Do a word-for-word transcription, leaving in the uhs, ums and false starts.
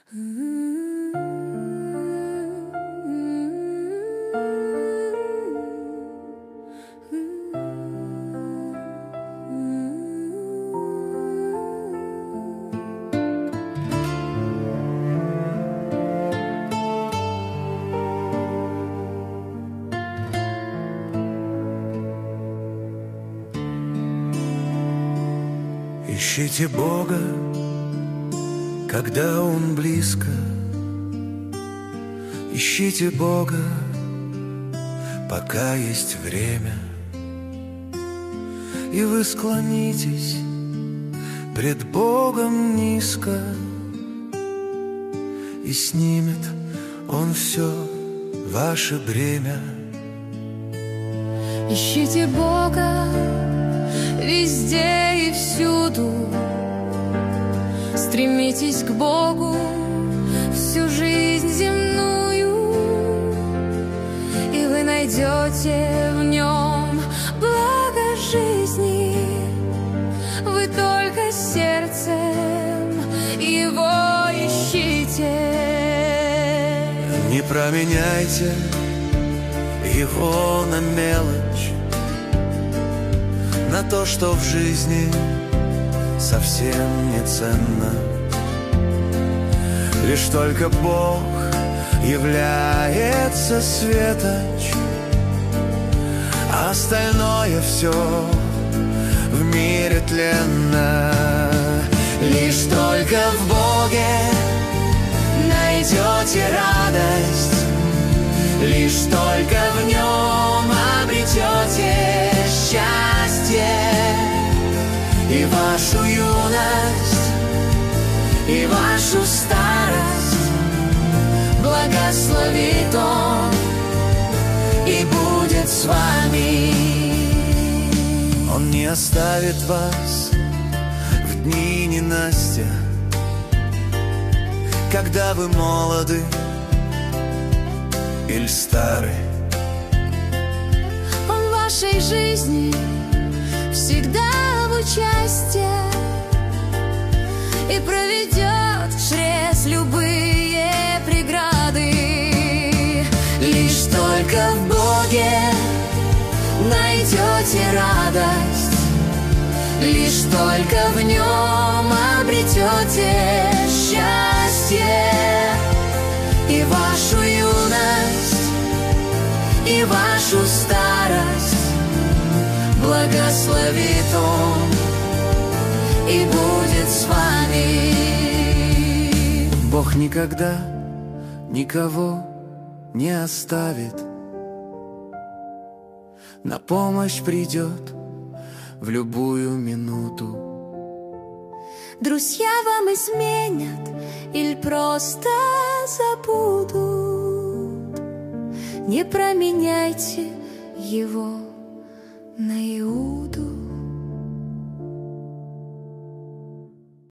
Ищите Бога, когда Он близко. Ищите Бога, пока есть время. И вы склонитесь пред Богом низко, и снимет Он все ваше бремя. Ищите Бога везде и всюду, стремитесь к Богу всю жизнь земную, и вы найдете в Нем благо жизни. Вы только сердцем Его ищите. Не променяйте Его на мелочь, на то, что в жизни совсем не ценно. Лишь только Бог является светоч, а остальное все в мире тленно. Лишь только в Боге найдете радость, лишь только в Нем обретете счастье. И вашу юность, и вашу старость благословит Он и будет с вами. Он не оставит вас в дни ненастья, когда вы молоды или стары. Он в вашей жизни всегда в участие и проведет через любые преграды. Лишь только в Боге найдете радость, лишь только в Нем обретете счастье. И вашу юность, и вашу старость благословит Он и будет с вами. Бог никогда никого не оставит, на помощь придет в любую минуту. Друзья вам изменят или просто забудут, не променяйте Его на Иуду.